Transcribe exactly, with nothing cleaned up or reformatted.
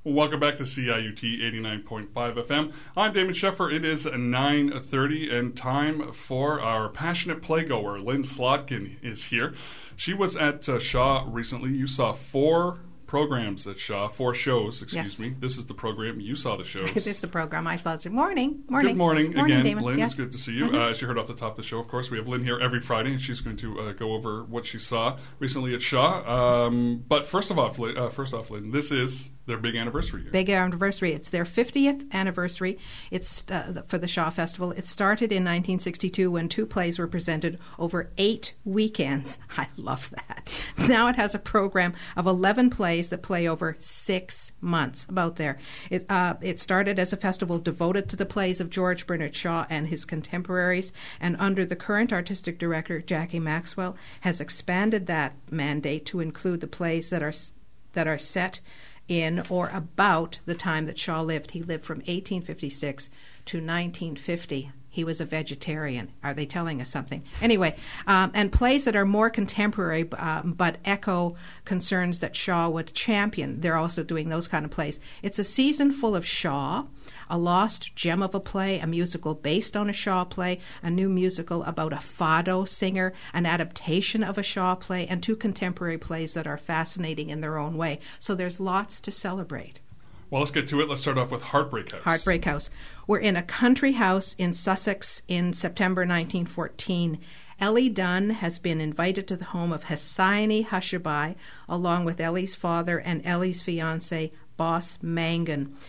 Welcome back to C I U T eighty-nine point five F M. I'm Damon Sheffer. It is nine thirty and time for our passionate playgoer. Lynn Slotkin is here. She was at uh, Shaw recently. You saw four programs at Shaw, four shows, excuse yes. me. This is the program. You saw the shows. This is the program I saw. Morning. Morning. Good morning, morning again, Damon. Lynn. Yes. It's good to see you. Mm-hmm. Uh, as you heard off the top of the show, of course, we have Lynn here every Friday, and she's going to uh, go over what she saw recently at Shaw. Um, but first of all, Lynn, uh, first off, Lynn, this is their big anniversary year. Big anniversary. It's their fiftieth anniversary. It's uh, for the Shaw Festival. It started in nineteen sixty-two when two plays were presented over eight weekends. I love that. Now it has a program of eleven plays that play over six months. About there. It, uh, it started as a festival devoted to the plays of George Bernard Shaw and his contemporaries, and under the current artistic director, Jackie Maxwell, has expanded that mandate to include the plays that are that are set in or about the time that Shaw lived. He lived from eighteen fifty-six to nineteen fifty. He was a vegetarian. Are they telling us something? Anyway, um, and plays that are more contemporary um, but echo concerns that Shaw would champion. They're also doing those kind of plays. It's a season full of Shaw, a lost gem of a play, a musical based on a Shaw play, a new musical about a fado singer, an adaptation of a Shaw play, and two contemporary plays that are fascinating in their own way. So there's lots to celebrate. Well, let's get to it. Let's start off with Heartbreak House. Heartbreak House. We're in a country house in Sussex in September nineteen fourteen. Ellie Dunn has been invited to the home of Hessigny Hushabye, along with Ellie's father and Ellie's fiancé, Boss Mangan.